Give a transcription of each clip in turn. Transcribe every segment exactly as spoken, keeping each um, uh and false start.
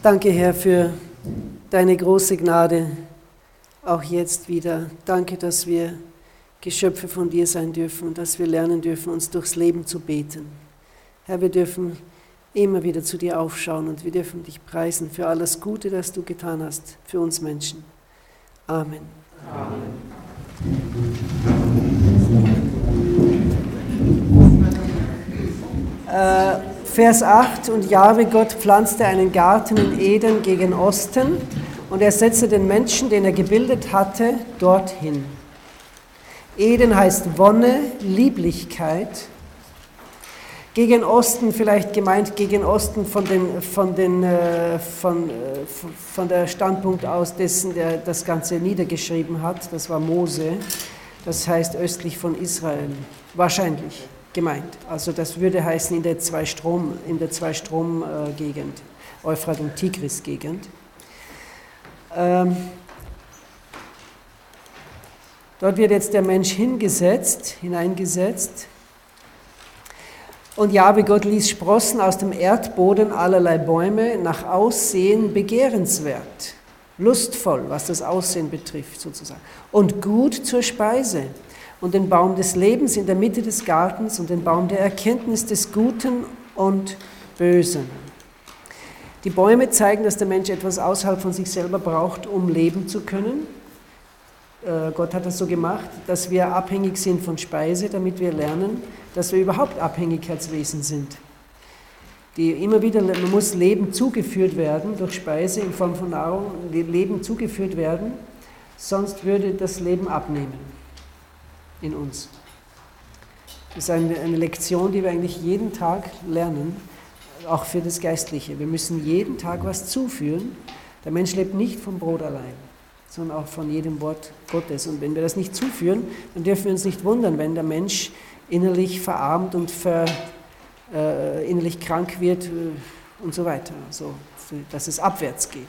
Danke, Herr, für deine große Gnade, auch jetzt wieder. Danke, dass wir Geschöpfe von dir sein dürfen und dass wir lernen dürfen, uns durchs Leben zu beten. Herr, wir dürfen immer wieder zu dir aufschauen und wir dürfen dich preisen für alles Gute, das du getan hast für uns Menschen. Amen. Amen. Äh, Vers acht, und Jahwe Gott pflanzte einen Garten in Eden gegen Osten und er setzte den Menschen, den er gebildet hatte, dorthin. Eden heißt Wonne, Lieblichkeit. Gegen Osten, vielleicht gemeint gegen Osten von, den, von, den, äh, von, äh, von der Standpunkt aus dessen, der das Ganze niedergeschrieben hat, das war Mose, das heißt östlich von Israel, wahrscheinlich gemeint. Also das würde heißen in der Zwei-Strom, in der Zwei-Strom-Gegend, Euphrat- und Tigris-Gegend. Ähm, dort wird jetzt der Mensch hingesetzt, hineingesetzt. Und Jahwe Gott ließ sprossen aus dem Erdboden allerlei Bäume, nach Aussehen begehrenswert, lustvoll, was das Aussehen betrifft sozusagen, und gut zur Speise. Und den Baum des Lebens in der Mitte des Gartens und den Baum der Erkenntnis des Guten und Bösen. Die Bäume zeigen, dass der Mensch etwas außerhalb von sich selber braucht, um leben zu können. Äh, Gott hat das so gemacht, dass wir abhängig sind von Speise, damit wir lernen, dass wir überhaupt Abhängigkeitswesen sind. Die immer wieder, man muss Leben zugeführt werden, durch Speise in Form von Nahrung, Leben zugeführt werden, sonst würde das Leben abnehmen in uns. Das ist eine, eine Lektion, die wir eigentlich jeden Tag lernen, auch für das Geistliche. Wir müssen jeden Tag was zuführen. Der Mensch lebt nicht vom Brot allein, sondern auch von jedem Wort Gottes. Und wenn wir das nicht zuführen, dann dürfen wir uns nicht wundern, wenn der Mensch innerlich verarmt und ver, äh, innerlich krank wird äh, und so weiter. Also, dass es abwärts geht.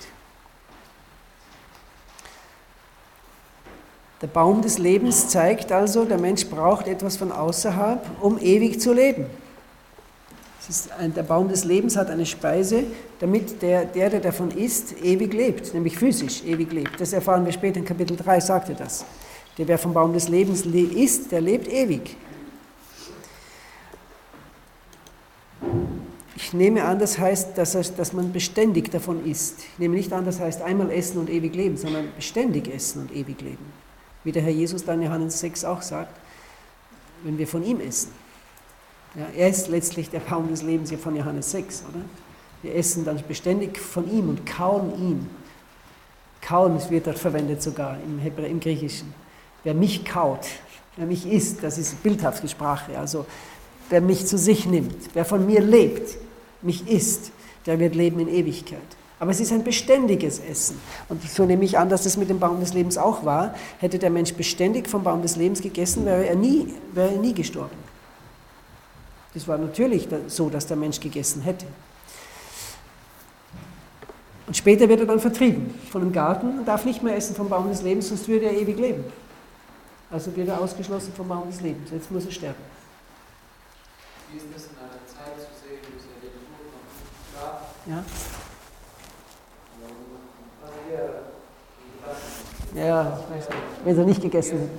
Der Baum des Lebens zeigt also, der Mensch braucht etwas von außerhalb, um ewig zu leben. Es ist ein, der Baum des Lebens hat eine Speise, damit der, der, der davon isst, ewig lebt, nämlich physisch ewig lebt. Das erfahren wir später in Kapitel drei, sagt er das. Der, wer vom Baum des Lebens isst, der lebt ewig. Ich nehme an, das heißt, dass, er, dass man beständig davon isst. Ich nehme nicht an, das heißt einmal essen und ewig leben, sondern beständig essen und ewig leben. Wie der Herr Jesus dann in Johannes sechs auch sagt, wenn wir von ihm essen. Ja, er ist letztlich der Baum des Lebens hier von Johannes sechs, oder? Wir essen dann beständig von ihm und kauen ihn. Kauen, das wird dort verwendet sogar im, Hebra- im Griechischen. Wer mich kaut, wer mich isst, das ist bildhafte Sprache, also wer mich zu sich nimmt, wer von mir lebt, mich isst, der wird leben in Ewigkeit. Aber es ist ein beständiges Essen. Und so nehme ich an, dass das mit dem Baum des Lebens auch war. Hätte der Mensch beständig vom Baum des Lebens gegessen, wäre er nie, wäre er nie gestorben. Das war natürlich so, dass der Mensch gegessen hätte. Und später wird er dann vertrieben von dem Garten und darf nicht mehr essen vom Baum des Lebens, sonst würde er ewig leben. Also wird er ausgeschlossen vom Baum des Lebens. Jetzt muss er sterben. Wie ist das in einer Zeit zu sehen, bis er den Tod kommt? Ja. Ja, wenn sie nicht gegessen hätten.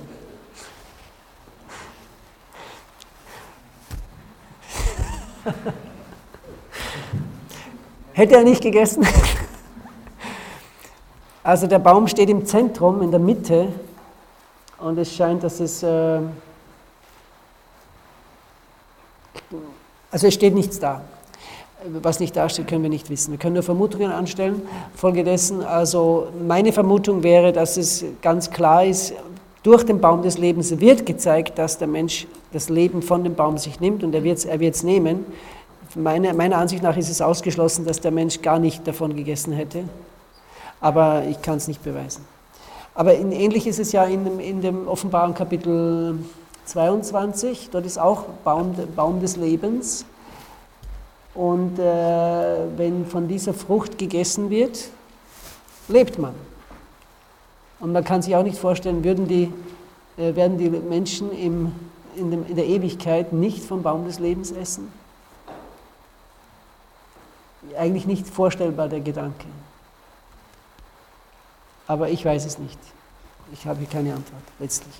Hätte er nicht gegessen? Also der Baum steht im Zentrum, in der Mitte, und es scheint, dass es, äh, also es steht nichts da. Was nicht dasteht, können wir nicht wissen. Wir können nur Vermutungen anstellen. Folgedessen, also meine Vermutung wäre, dass es ganz klar ist, durch den Baum des Lebens wird gezeigt, dass der Mensch das Leben von dem Baum sich nimmt und er wird es er wird's nehmen. Meine, meiner Ansicht nach ist es ausgeschlossen, dass der Mensch gar nicht davon gegessen hätte. Aber ich kann es nicht beweisen. Aber in, ähnlich ist es ja in dem, in dem Offenbarung Kapitel zweiundzwanzig. Dort ist auch Baum, Baum des Lebens. Und äh, wenn von dieser Frucht gegessen wird, lebt man. Und man kann sich auch nicht vorstellen, würden die, äh, werden die Menschen im, in, dem, in der Ewigkeit nicht vom Baum des Lebens essen? eigentlich nicht vorstellbar, der Gedanke. Aber ich weiß es nicht. Ich habe hier keine Antwort, letztlich.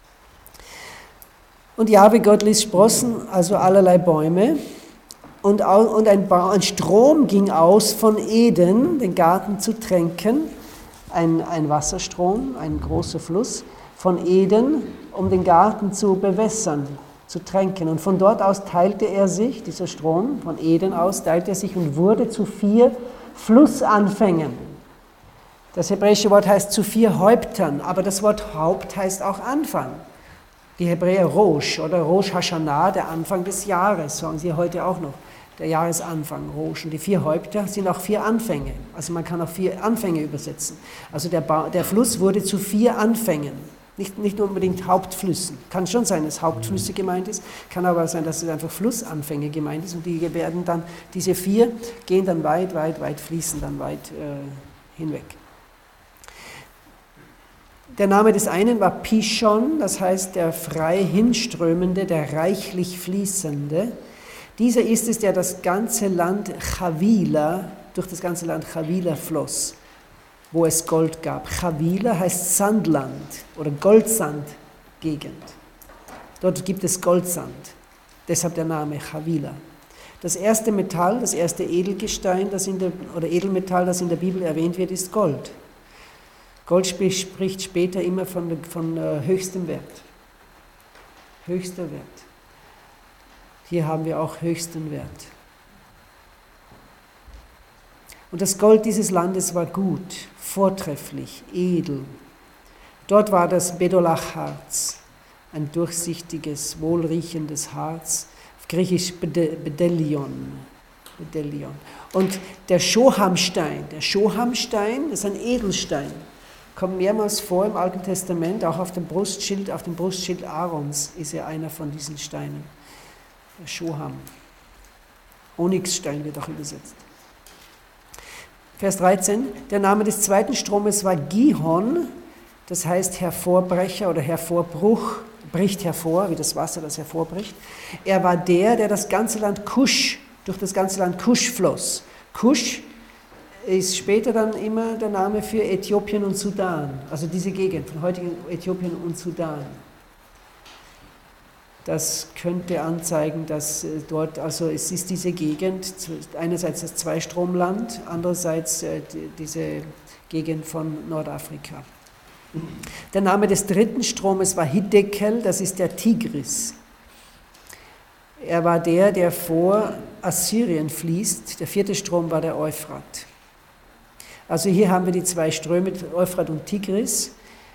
Und Jahwe Gott ließ sprossen, also allerlei Bäume, und, und ein, ba- ein Strom ging aus von Eden, den Garten zu tränken, ein, ein Wasserstrom, ein großer Fluss von Eden, um den Garten zu bewässern, zu tränken. Und von dort aus teilte er sich, dieser Strom von Eden aus, teilte er sich und wurde zu vier Flussanfängen. Das hebräische Wort heißt zu vier Häuptern, aber das Wort Haupt heißt auch Anfang. Die Hebräer Rosh oder Rosh Hashanah, der Anfang des Jahres, sagen sie heute auch noch. Der Jahresanfang, Rosh. Und die vier Häupter sind auch vier Anfänge. Also man kann auch vier Anfänge übersetzen. Also der, ba- der Fluss wurde zu vier Anfängen. Nicht, nicht unbedingt Hauptflüssen. Kann schon sein, dass Hauptflüsse gemeint ist. Kann aber sein, dass es einfach Flussanfänge gemeint ist. Und die werden dann, diese vier gehen dann weit, weit, weit, fließen dann weit äh, hinweg. Der Name des einen war Pishon, das heißt der frei hinströmende, der reichlich fließende. Dieser ist es, der das ganze Land Chavila, durch das ganze Land Chavila floss, wo es Gold gab. Chavila heißt Sandland oder Goldsandgegend. Dort gibt es Goldsand, deshalb der Name Chavila. Das erste Metall, das erste Edelgestein, das in der, oder Edelmetall, das in der Bibel erwähnt wird, ist Gold. Gold spricht später immer von, von höchstem Wert. Höchster Wert. Hier haben wir auch höchsten Wert. Und das Gold dieses Landes war gut, vortrefflich, edel. Dort war das Bedolach-Harz, ein durchsichtiges, wohlriechendes Harz, auf Griechisch Bedellion. Bedellion. Und der Shohamstein, der Shohamstein ist ein Edelstein, kommt mehrmals vor im Alten Testament, auch auf dem Brustschild, auf dem Brustschild Aarons ist er einer von diesen Steinen. Der Shoham. Onyxstein wird auch übersetzt. Vers dreizehn, der Name des zweiten Stromes war Gihon, das heißt Hervorbrecher oder Hervorbruch, bricht hervor, wie das Wasser, das hervorbricht. Er war der, der das ganze Land Kusch, durch das ganze Land Kusch floss. Kusch ist später dann immer der Name für Äthiopien und Sudan, also diese Gegend von heutigen Äthiopien und Sudan. Das könnte anzeigen, dass dort, also es ist diese Gegend, einerseits das Zweistromland, andererseits diese Gegend von Nordafrika. Der Name des dritten Stromes war Hiddekel, das ist der Tigris. Er war der, der vor Assyrien fließt. Der vierte Strom war der Euphrat. Also hier haben wir die zwei Ströme, Euphrat und Tigris.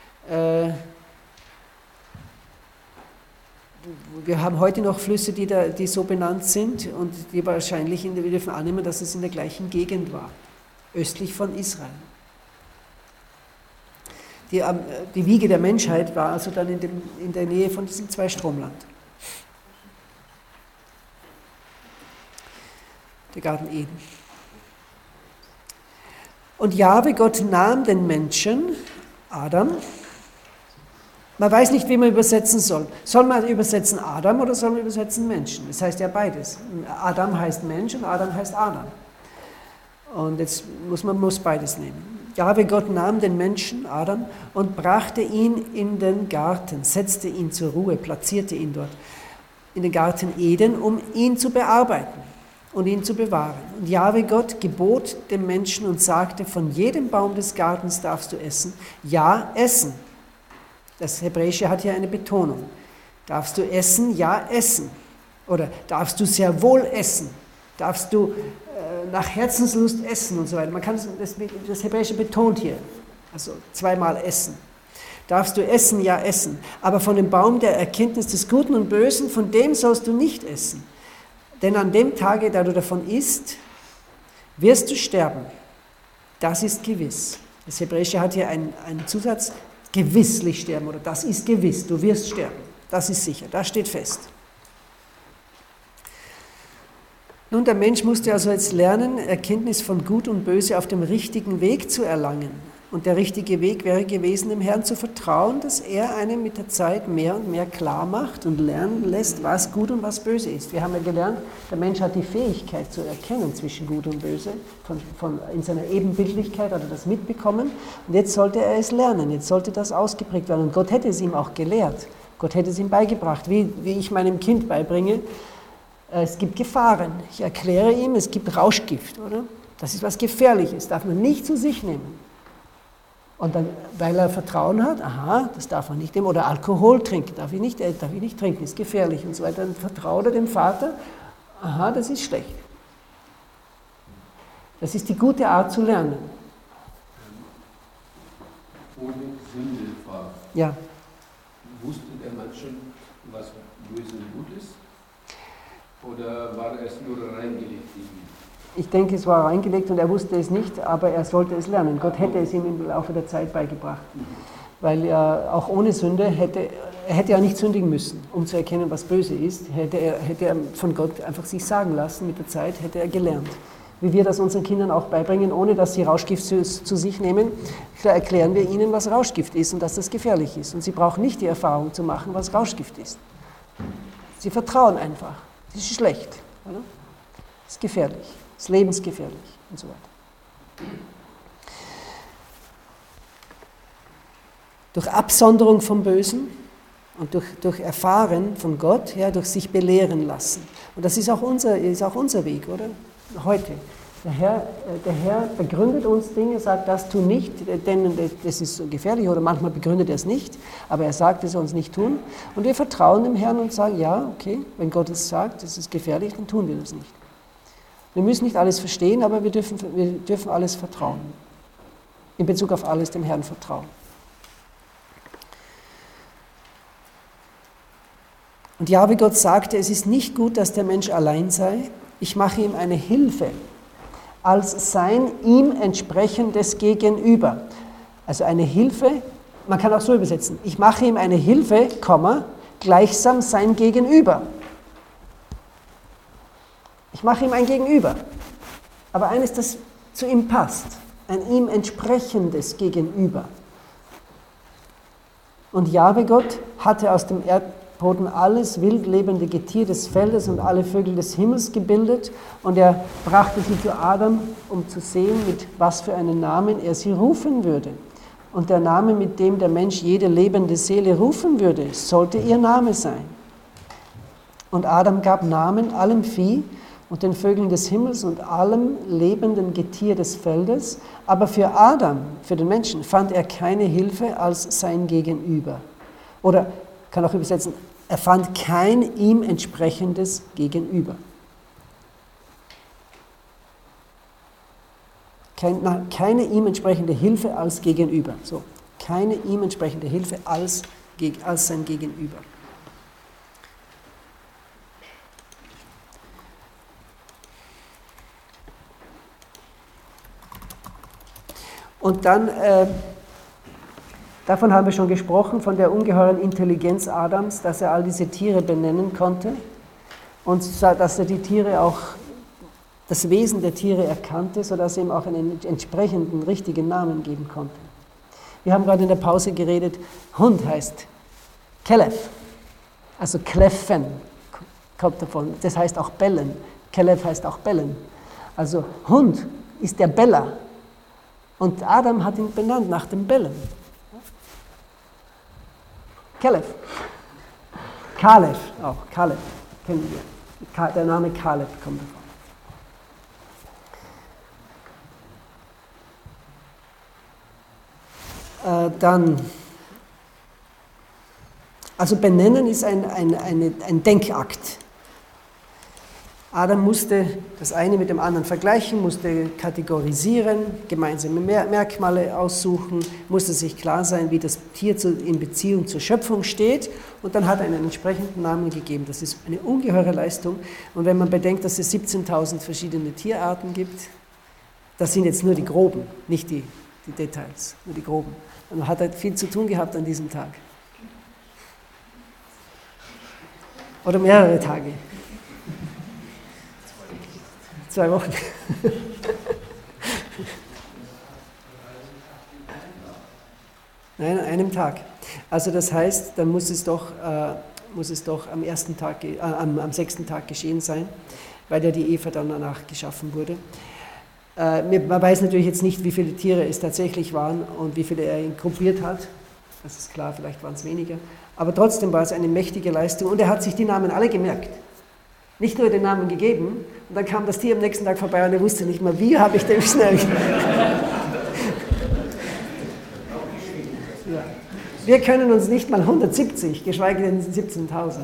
Wir haben heute noch Flüsse, die, da, die so benannt sind und die wahrscheinlich, in der, wir dürfen annehmen, dass es in der gleichen Gegend war, östlich von Israel. Die, die Wiege der Menschheit war also dann in, dem, in der Nähe von diesem Zweistromland. Der Garten Eden. Und Jahwe Gott nahm den Menschen, Adam. Man weiß nicht, wie man übersetzen soll. Soll man übersetzen Adam oder soll man übersetzen Menschen? Das heißt ja beides. Adam heißt Mensch und Adam heißt Adam. Und jetzt muss man muss beides nehmen. Jahwe Gott nahm den Menschen, Adam, und brachte ihn in den Garten, setzte ihn zur Ruhe, platzierte ihn dort, in den Garten Eden, um ihn zu bearbeiten und ihn zu bewahren. Und Jahwe Gott gebot dem Menschen und sagte, von jedem Baum des Gartens darfst du essen, ja, essen. Das Hebräische hat hier eine Betonung. Darfst du essen? Ja, essen. Oder darfst du sehr wohl essen? Darfst du äh, nach Herzenslust essen und so weiter. Man kann das, das, das Hebräische betont hier, also zweimal essen. Darfst du essen? Ja, essen. Aber von dem Baum der Erkenntnis des Guten und Bösen, von dem sollst du nicht essen. Denn an dem Tage, da du davon isst, wirst du sterben. Das ist gewiss. Das Hebräische hat hier einen, einen Zusatz, gewisslich sterben, oder das ist gewiss, du wirst sterben. Das ist sicher, das steht fest. Nun, der Mensch musste also jetzt lernen, Erkenntnis von Gut und Böse auf dem richtigen Weg zu erlangen. Und der richtige Weg wäre gewesen, dem Herrn zu vertrauen, dass er einem mit der Zeit mehr und mehr klar macht und lernen lässt, was gut und was böse ist. Wir haben ja gelernt, der Mensch hat die Fähigkeit zu erkennen zwischen gut und böse, von, von, in seiner Ebenbildlichkeit hat er das mitbekommen. Und jetzt sollte er es lernen, jetzt sollte das ausgeprägt werden. Und Gott hätte es ihm auch gelehrt, Gott hätte es ihm beigebracht, wie, wie ich meinem Kind beibringe, es gibt Gefahren. Ich erkläre ihm, es gibt Rauschgift, oder? Das ist was Gefährliches, darf man nicht zu sich nehmen. Und dann, weil er Vertrauen hat, aha, das darf man nicht nehmen, oder Alkohol trinken, darf ich nicht, äh, darf ich nicht trinken, ist gefährlich und so weiter. Dann vertraut er dem Vater, aha, das ist schlecht. Das ist die gute Art zu lernen. Ohne Sünde war. Ja. Wusste der Mann schon, was böse und gut ist? Oder war es nur reingelegt in ihn? Ich denke, es war reingelegt und er wusste es nicht, aber er sollte es lernen. Gott hätte es ihm im Laufe der Zeit beigebracht. Weil er auch ohne Sünde hätte, er hätte ja nicht sündigen müssen, um zu erkennen, was böse ist. Hätte er, hätte er von Gott einfach sich sagen lassen, mit der Zeit hätte er gelernt. Wie wir das unseren Kindern auch beibringen, ohne dass sie Rauschgift zu, zu sich nehmen, da erklären wir ihnen, was Rauschgift ist und dass das gefährlich ist. Und sie brauchen nicht die Erfahrung zu machen, was Rauschgift ist. Sie vertrauen einfach. Das ist schlecht. Oder? Das ist gefährlich. Das ist lebensgefährlich und so weiter. Durch Absonderung vom Bösen und durch, durch Erfahren von Gott, ja, durch sich belehren lassen. Und das ist auch unser, ist auch unser Weg, oder? Heute. Der Herr, der Herr begründet uns Dinge, sagt, das tu nicht, denn das ist so gefährlich, oder manchmal begründet er es nicht, aber er sagt, wir sollen es nicht tun. Und wir vertrauen dem Herrn und sagen, ja, okay, wenn Gott es sagt, das ist gefährlich, dann tun wir das nicht. Wir müssen nicht alles verstehen, aber wir dürfen, wir dürfen alles vertrauen. In Bezug auf alles dem Herrn vertrauen. Und Jahwe Gott sagte, es ist nicht gut, dass der Mensch allein sei. Ich mache ihm eine Hilfe als sein ihm entsprechendes Gegenüber. Also eine Hilfe, man kann auch so übersetzen, ich mache ihm eine Hilfe, Komma, gleichsam sein Gegenüber. Ich mache ihm ein Gegenüber, aber eines, das zu ihm passt, ein ihm entsprechendes Gegenüber. Und Jahwe Gott hatte aus dem Erdboden alles wildlebende Getier des Feldes und alle Vögel des Himmels gebildet und er brachte sie zu Adam, um zu sehen, mit was für einen Namen er sie rufen würde. Und der Name, mit dem der Mensch jede lebende Seele rufen würde, sollte ihr Name sein. Und Adam gab Namen allem Vieh und den Vögeln des Himmels und allem lebenden Getier des Feldes, aber für Adam, für den Menschen, fand er keine Hilfe als sein Gegenüber. Oder, kann auch übersetzen, er fand kein ihm entsprechendes Gegenüber. Kein, na, keine ihm entsprechende Hilfe als Gegenüber. So, keine ihm entsprechende Hilfe als, als sein Gegenüber. Und dann, äh, davon haben wir schon gesprochen, von der ungeheuren Intelligenz Adams, dass er all diese Tiere benennen konnte und dass er die Tiere auch, das Wesen der Tiere erkannte, sodass er ihm auch einen entsprechenden, richtigen Namen geben konnte. Wir haben gerade in der Pause geredet, Hund heißt Kelef, also Kleffen kommt davon, das heißt auch bellen. Kelef heißt auch bellen. Also Hund ist der Beller. Und Adam hat ihn benannt nach dem Bellen. Kelef. Kalef auch, Kalef, kennen wir. Der Name Kalef kommt davon. Äh, dann, also benennen ist ein, ein, eine, ein Denkakt. Adam musste das eine mit dem anderen vergleichen, musste kategorisieren, gemeinsame Merkmale aussuchen, musste sich klar sein, wie das Tier in Beziehung zur Schöpfung steht und dann hat er einen entsprechenden Namen gegeben. Das ist eine ungeheure Leistung und wenn man bedenkt, dass es siebzehntausend verschiedene Tierarten gibt, das sind jetzt nur die groben, nicht die, die Details, nur die groben. Und man hat halt viel zu tun gehabt an diesem Tag. Oder mehrere Tage. Zwei Wochen. Nein, an einem Tag. Also das heißt, dann muss es doch, äh, muss es doch am, ersten Tag, äh, am, am sechsten Tag geschehen sein, weil ja die Eva dann danach geschaffen wurde. Äh, man weiß natürlich jetzt nicht, wie viele Tiere es tatsächlich waren und wie viele er gruppiert hat. Das ist klar, vielleicht waren es weniger. Aber trotzdem war es eine mächtige Leistung und er hat sich die Namen alle gemerkt. Nicht nur den Namen gegeben und dann kam das Tier am nächsten Tag vorbei und er wusste nicht mehr, wie habe ich den schnell. Ja. Wir können uns nicht mal hundertsiebzig, geschweige denn siebzehntausend.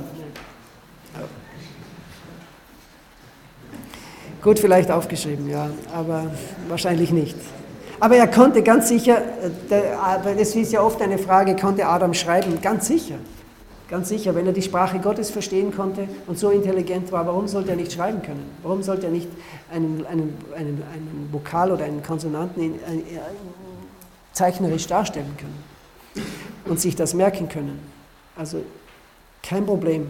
Gut, vielleicht aufgeschrieben, ja, aber wahrscheinlich nicht. Aber er konnte ganz sicher, das ist ja oft eine Frage, konnte Adam schreiben? Ganz sicher, ganz sicher. Wenn er die Sprache Gottes verstehen konnte und so intelligent war, warum sollte er nicht schreiben können? Warum sollte er nicht einen, einen, einen, einen Vokal oder einen Konsonanten in, in, in, zeichnerisch darstellen können und sich das merken können? Also kein Problem.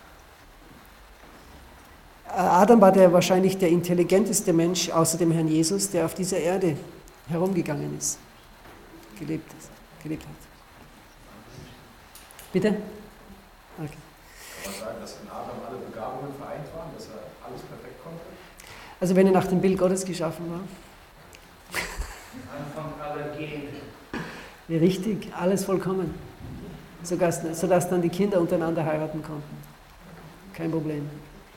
Adam war der wahrscheinlich der intelligenteste Mensch außer dem Herrn Jesus, der auf dieser Erde herumgegangen ist, gelebt, ist, gelebt hat. Bitte? Okay. Kann man sagen, dass in Adam alle Begabungen vereint waren, dass er alles perfekt konnte? Also wenn er nach dem Bild Gottes geschaffen war? Anfang aller Gene. Ja, richtig, alles vollkommen. Sodass, sodass dann die Kinder untereinander heiraten konnten. Kein Problem.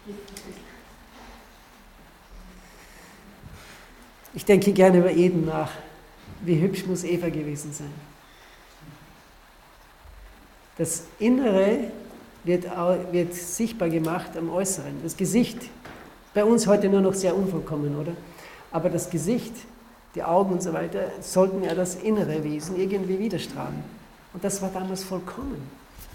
Ich denke gerne über Eden nach. Wie hübsch muss Eva gewesen sein. Das Innere wird, wird sichtbar gemacht am Äußeren. Das Gesicht, bei uns heute nur noch sehr unvollkommen, oder? Aber das Gesicht, die Augen und so weiter, sollten ja das innere Wesen irgendwie widerstrahlen. Und das war damals vollkommen.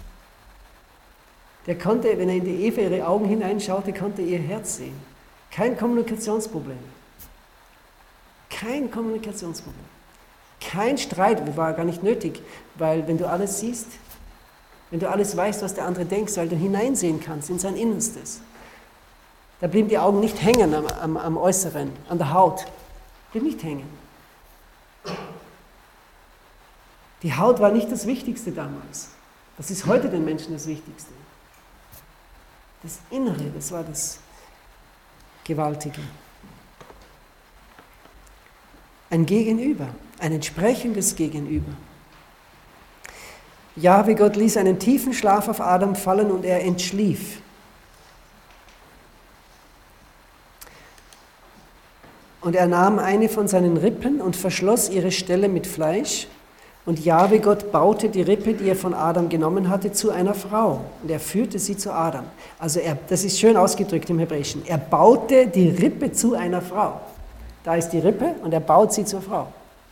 Der konnte, wenn er in die Eva ihre Augen hineinschaute, konnte ihr Herz sehen. Kein Kommunikationsproblem. Kein Kommunikationsproblem. Kein Streit, war gar nicht nötig, weil wenn du alles siehst, wenn du alles weißt, was der andere denkt, weil du hineinsehen kannst in sein Innerstes. Da blieben die Augen nicht hängen am, am, am Äußeren, an der Haut. Blieb nicht hängen. Die Haut war nicht das Wichtigste damals. Das ist heute den Menschen das Wichtigste. Das Innere, das war das Gewaltige. Ein Gegenüber, ein entsprechendes Gegenüber. Jahwe Gott ließ einen tiefen Schlaf auf Adam fallen und er entschlief. Und er nahm eine von seinen Rippen und verschloss ihre Stelle mit Fleisch. Und Jahwe Gott baute die Rippe, die er von Adam genommen hatte, zu einer Frau. Und er führte sie zu Adam. Also er, das ist schön ausgedrückt im Hebräischen. Er baute die Rippe zu einer Frau. Da ist die Rippe und er baut sie zur Frau.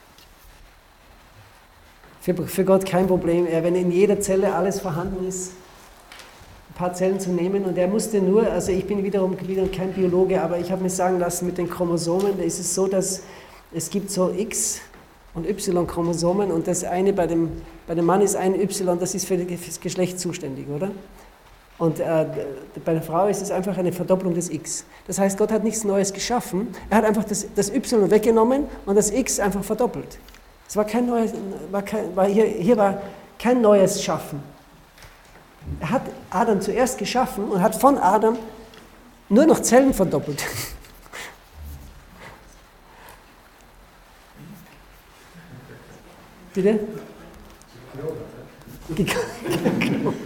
Für, für Gott kein Problem. Er, wenn in jeder Zelle alles vorhanden ist, ein paar Zellen zu nehmen. Und er musste nur, also ich bin wiederum wieder kein Biologe, aber ich habe mir sagen lassen, mit den Chromosomen, da ist es so, dass es gibt so X- und Y-Chromosomen und das eine bei dem, bei dem Mann ist ein Y, das ist für das Geschlecht zuständig, oder? Und äh, bei der Frau ist es einfach eine Verdopplung des X. Das heißt, Gott hat nichts Neues geschaffen, er hat einfach das, das Y weggenommen und das X einfach verdoppelt. Es war kein neues, war kein, war hier, hier war kein neues Schaffen. Er hat Adam zuerst geschaffen und hat von Adam nur noch Zellen verdoppelt. Bitte? Geklont.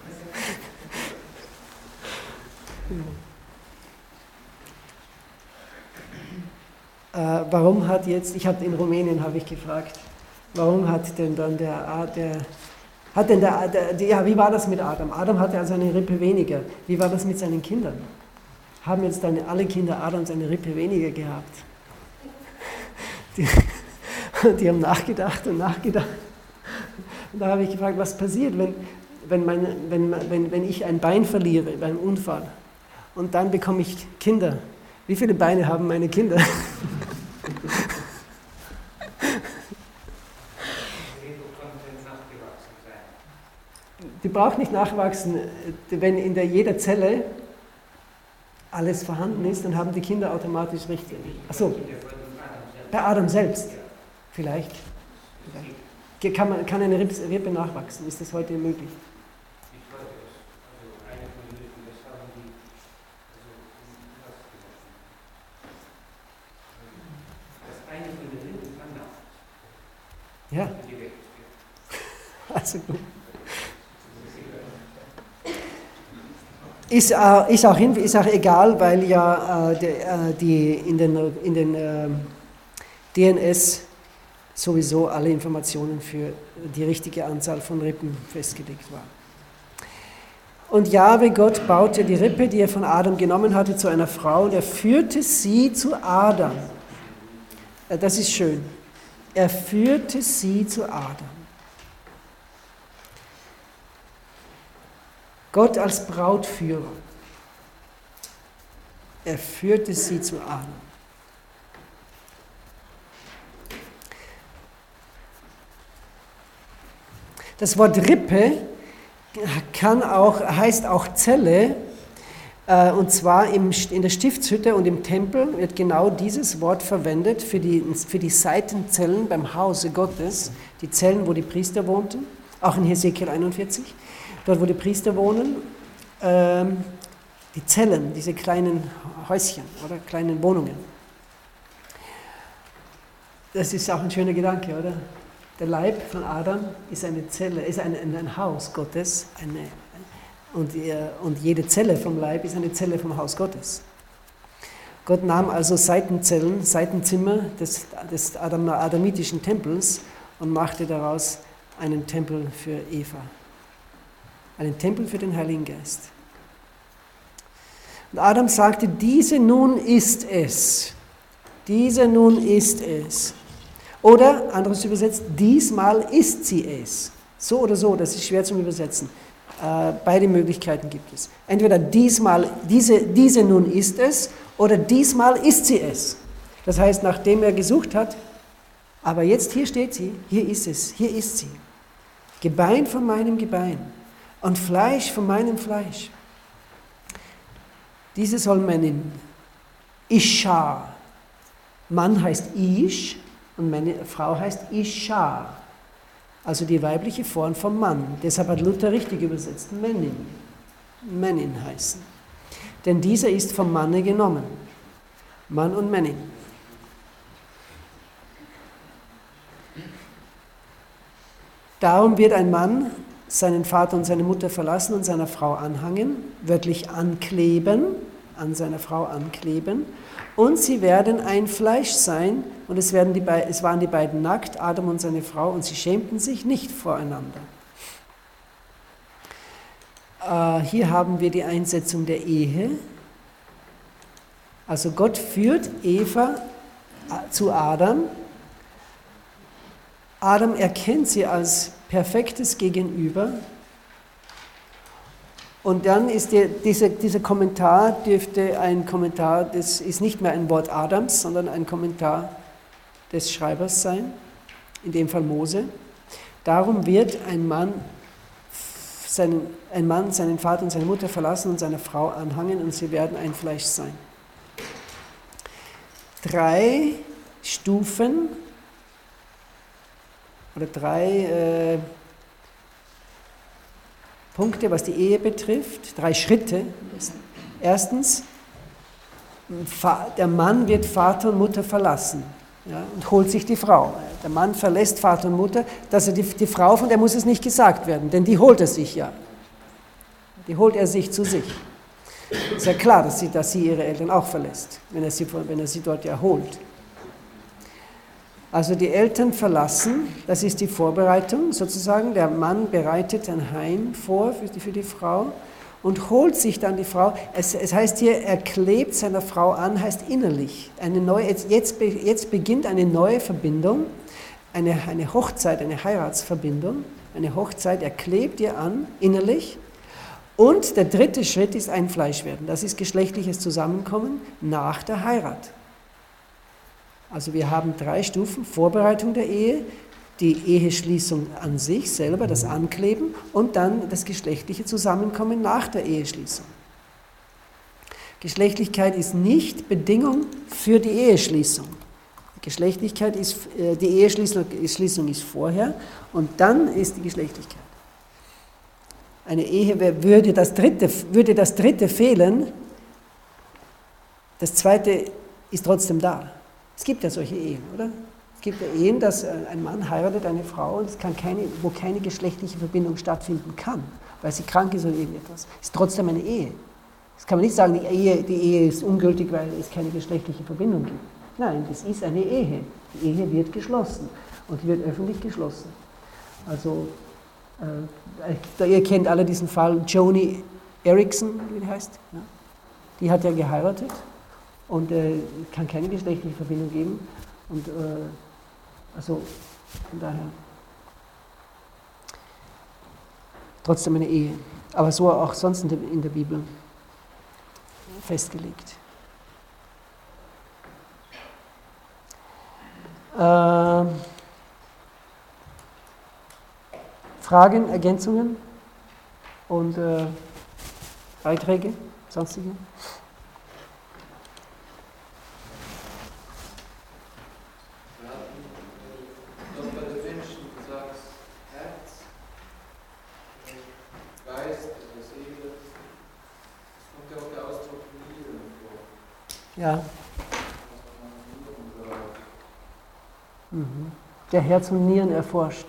Äh, warum hat jetzt, ich habe in Rumänien habe ich gefragt, warum hat denn dann der, der hat denn der, der, der, ja, wie war das mit Adam? Adam hatte also eine Rippe weniger. Wie war das mit seinen Kindern? Haben jetzt dann alle Kinder Adams eine Rippe weniger gehabt? Die, die haben nachgedacht und nachgedacht. Und da habe ich gefragt, was passiert, wenn, wenn, meine, wenn, wenn, wenn ich ein Bein verliere beim Unfall und dann bekomme ich Kinder. Wie viele Beine haben meine Kinder? Die braucht nicht nachwachsen, wenn in der jeder Zelle alles vorhanden ist, dann haben die Kinder automatisch richtig. Achso, bei Adam selbst. Vielleicht. Vielleicht. Kann, man, kann eine Rippe nachwachsen? Ist das heute möglich? Ich weiß es. Also eine von den Rippen, das haben die also was gemacht. Das eine von den Rippen kann nach. Ja. Direkt. Also gut. Ist, äh, ist, auch hin, ist auch egal, weil ja äh, die, äh, die in den, in den äh, D N S sowieso alle Informationen für die richtige Anzahl von Rippen festgelegt waren. Und Jahwe Gott baute die Rippe, die er von Adam genommen hatte, zu einer Frau und er führte sie zu Adam. Äh, das ist schön. Er führte sie zu Adam. Gott als Brautführer. Er führte sie zu Adam. Das Wort Rippe kann auch, heißt auch Zelle, äh, und zwar im, in der Stiftshütte und im Tempel wird genau dieses Wort verwendet für die, für die Seitenzellen beim Hause Gottes, die Zellen, wo die Priester wohnten, auch in Hesekiel einundvierzig. Dort, wo die Priester wohnen, ähm, die Zellen, diese kleinen Häuschen oder kleinen Wohnungen. Das ist auch ein schöner Gedanke, oder? Der Leib von Adam ist eine Zelle, ist ein, ein Haus Gottes, eine, und, und jede Zelle vom Leib ist eine Zelle vom Haus Gottes. Gott nahm also Seitenzellen, Seitenzimmer des, des Adam, adamitischen Tempels und machte daraus einen Tempel für Eva. Einen Tempel für den Heiligen Geist. Und Adam sagte, diese nun ist es. Diese nun ist es. Oder, anderes übersetzt, diesmal ist sie es. So oder so, das ist schwer zum Übersetzen. Äh, beide Möglichkeiten gibt es. Entweder diesmal, diese, diese nun ist es, oder diesmal ist sie es. Das heißt, nachdem er gesucht hat, aber jetzt hier steht sie, hier ist es, hier ist sie. Gebein von meinem Gebein. Und Fleisch von meinem Fleisch. Diese soll man in Isha. Mann heißt Ish und meine Frau heißt Isha. Also die weibliche Form vom Mann. Deshalb hat Luther richtig übersetzt, Männin. Männin heißen. Denn dieser ist vom Manne genommen. Mann und Männin. Darum wird ein Mann seinen Vater und seine Mutter verlassen und seiner Frau anhangen, wörtlich ankleben, an seiner Frau ankleben, und sie werden ein Fleisch sein, und es, werden die, es waren die beiden nackt, Adam und seine Frau, und sie schämten sich nicht voreinander. Äh, hier haben wir die Einsetzung der Ehe. Also Gott führt Eva zu Adam. Adam erkennt sie als perfektes Gegenüber. Und dann ist der, dieser, dieser Kommentar, dürfte ein Kommentar, das ist nicht mehr ein Wort Adams, sondern ein Kommentar des Schreibers sein, in dem Fall Mose. Darum wird ein Mann, seinen, ein Mann seinen Vater und seine Mutter verlassen und seine Frau anhangen, und sie werden ein Fleisch sein. Drei Stufen oder drei äh, Punkte, was die Ehe betrifft, drei Schritte. Erstens, der Mann wird Vater und Mutter verlassen, ja, und holt sich die Frau. Der Mann verlässt Vater und Mutter, dass er die, die Frau, von der muss es nicht gesagt werden, denn die holt er sich ja. Die holt er sich zu sich. Ist ja klar, dass sie, dass sie ihre Eltern auch verlässt, wenn er, sie, wenn er sie dort ja holt. Also die Eltern verlassen, das ist die Vorbereitung sozusagen. Der Mann bereitet ein Heim vor für die, für die Frau und holt sich dann die Frau. Es, es heißt hier, er klebt seiner Frau an, heißt innerlich. Eine neue, jetzt, jetzt, jetzt beginnt eine neue Verbindung, eine, eine Hochzeit, eine Heiratsverbindung. Eine Hochzeit, er klebt ihr an, innerlich. Und der dritte Schritt ist ein Fleischwerden. Das ist geschlechtliches Zusammenkommen nach der Heirat. Also wir haben drei Stufen: Vorbereitung der Ehe, die Eheschließung an sich selber, das Ankleben, und dann das geschlechtliche Zusammenkommen nach der Eheschließung. Geschlechtlichkeit ist nicht Bedingung für die Eheschließung. Die Geschlechtlichkeit ist, die Eheschließung ist vorher und dann ist die Geschlechtlichkeit. Eine Ehe, würde das dritte, würde das dritte fehlen, das zweite ist trotzdem da. Es gibt ja solche Ehen, oder? Es gibt ja Ehen, dass ein Mann heiratet eine Frau, und es kann keine, wo keine geschlechtliche Verbindung stattfinden kann, weil sie krank ist oder irgendetwas. Es ist trotzdem eine Ehe. Das kann man nicht sagen, die Ehe, die Ehe ist ungültig, weil es keine geschlechtliche Verbindung gibt. Nein, das ist eine Ehe. Die Ehe wird geschlossen und die wird öffentlich geschlossen. Also, äh, ihr kennt alle diesen Fall, Joni Erickson, wie die heißt. Ja? Die hat ja geheiratet und äh, kann keine geschlechtliche Verbindung geben. Und äh, also von daher trotzdem eine Ehe. Aber so auch sonst in der, in der Bibel festgelegt. Äh, Fragen, Ergänzungen und äh, Beiträge, sonstige? Wir hatten doch bei den Menschen gesagt, Herz, Geist, oder Seele, es kommt ja auch der Ausdruck Nieren vor. Ja. Mhm. Der Herz und Nieren erforscht.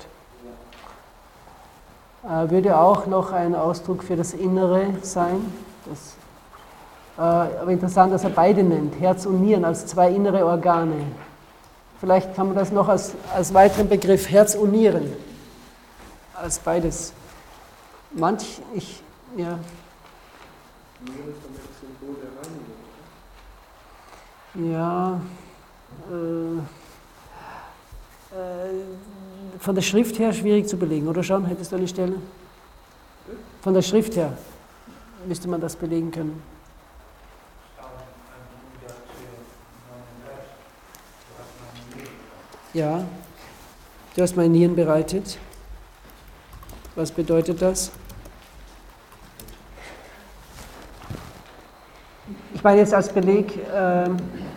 Äh, würde auch noch ein Ausdruck für das Innere sein. Das, äh, aber interessant, dass er beide nennt, Herz und Nieren als zwei innere Organe. Vielleicht kann man das noch als, als weiteren Begriff Herz und Nieren, als beides. Manch, ich, ja. Nieren ist damit Symbol der Reinigung. Ja, äh, äh, von der Schrift her schwierig zu belegen, oder schon? Hättest du eine Stelle? Von der Schrift her müsste man das belegen können. Ja, du hast meine Nieren bereitet. Was bedeutet das? Ich meine jetzt als Beleg, äh,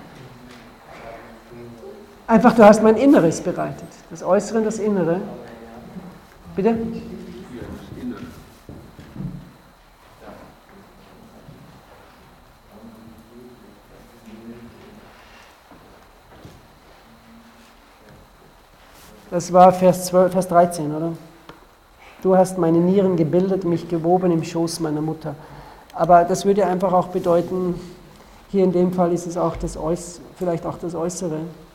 einfach du hast mein Inneres bereitet. Das Äußere und das Innere. Bitte? Ja, das Innere. Das war Vers, zwölf, Vers dreizehn, oder? Du hast meine Nieren gebildet, mich gewoben im Schoß meiner Mutter. Aber das würde einfach auch bedeuten, hier in dem Fall ist es auch das Äuß, vielleicht auch das Äußere.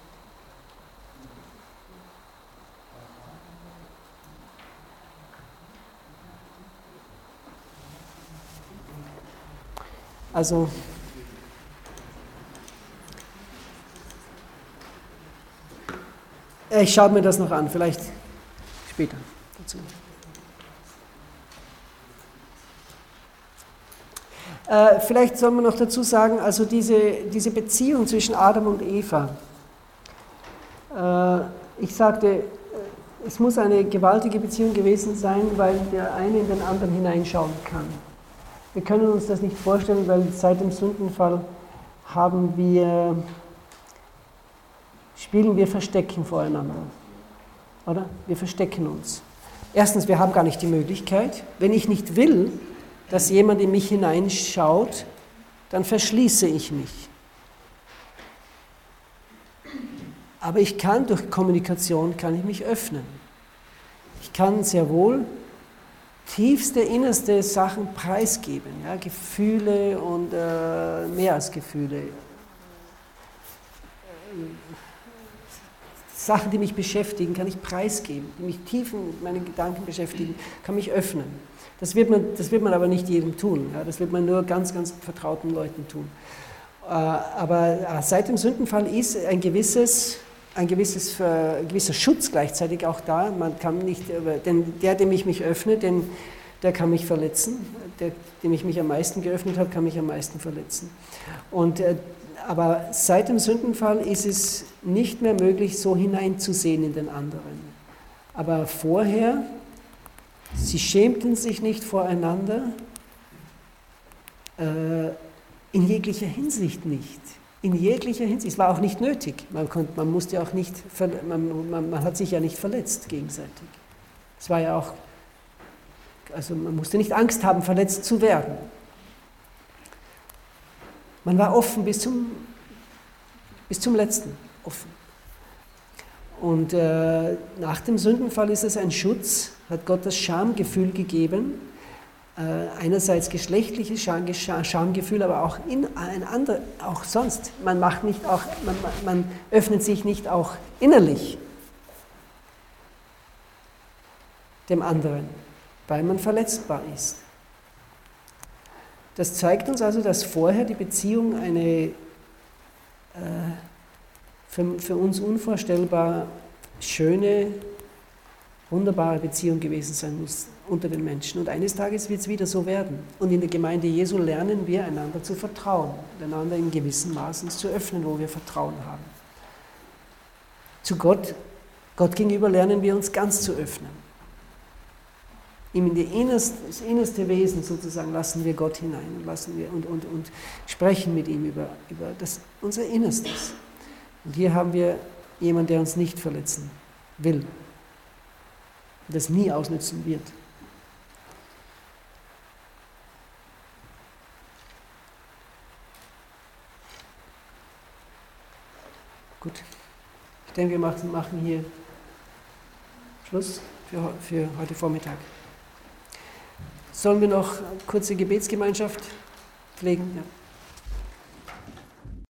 Also, ich schaue mir das noch an, vielleicht später dazu. Äh, vielleicht soll man noch dazu sagen, also diese, diese Beziehung zwischen Adam und Eva. Äh, ich sagte, es muss eine gewaltige Beziehung gewesen sein, weil der eine in den anderen hineinschauen kann. Wir können uns das nicht vorstellen, weil seit dem Sündenfall haben wir, spielen wir Verstecken voreinander, oder? Wir verstecken uns. Erstens, wir haben gar nicht die Möglichkeit. Wenn ich nicht will, dass jemand in mich hineinschaut, dann verschließe ich mich. Aber ich kann durch Kommunikation, kann ich mich öffnen. Ich kann sehr wohl tiefste, innerste Sachen preisgeben, ja, Gefühle und äh, mehr als Gefühle. Sachen, die mich beschäftigen, kann ich preisgeben, die mich tief in meinen Gedanken beschäftigen, kann mich öffnen. Das wird man, das wird man aber nicht jedem tun, ja, das wird man nur ganz, ganz vertrauten Leuten tun. Äh, aber äh, seit dem Sündenfall ist ein gewisses, ein gewisses, äh, gewisser Schutz gleichzeitig auch da. Man kann nicht, denn der, dem ich mich öffne, den, der kann mich verletzen. Der, dem ich mich am meisten geöffnet habe, kann mich am meisten verletzen. Und, äh, aber seit dem Sündenfall ist es nicht mehr möglich, so hineinzusehen in den anderen. Aber vorher, sie schämten sich nicht voreinander, äh, in jeglicher Hinsicht nicht. In jeglicher Hinsicht. Es war auch nicht nötig. Man, konnte, man, musste auch nicht, man, man, man hat sich ja nicht verletzt gegenseitig. Es war ja auch, also man musste nicht Angst haben, verletzt zu werden. Man war offen bis zum, bis zum Letzten, offen. Und äh, nach dem Sündenfall ist es ein Schutz, hat Gott das Schamgefühl gegeben, äh, einerseits geschlechtliches Scham, Schamgefühl, aber auch in ein anderes, auch sonst. Man macht nicht auch, man, man öffnet sich nicht auch innerlich dem anderen, weil man verletzbar ist. Das zeigt uns also, dass vorher die Beziehung eine äh, für, für uns unvorstellbar schöne, wunderbare Beziehung gewesen sein muss unter den Menschen. Und eines Tages wird es wieder so werden. Und in der Gemeinde Jesu lernen wir, einander zu vertrauen, einander in gewissem Maß uns zu öffnen, wo wir Vertrauen haben. Zu Gott, Gott gegenüber lernen wir uns ganz zu öffnen. Ihm in die innerste, das innerste Wesen sozusagen lassen wir Gott hinein und, lassen wir, und, und, und sprechen mit ihm über, über das, unser Innerstes. Und hier haben wir jemanden, der uns nicht verletzen will, das nie ausnützen wird. Gut, ich denke, wir machen, machen hier Schluss für, für heute Vormittag. Sollen wir noch eine kurze Gebetsgemeinschaft pflegen? Ja.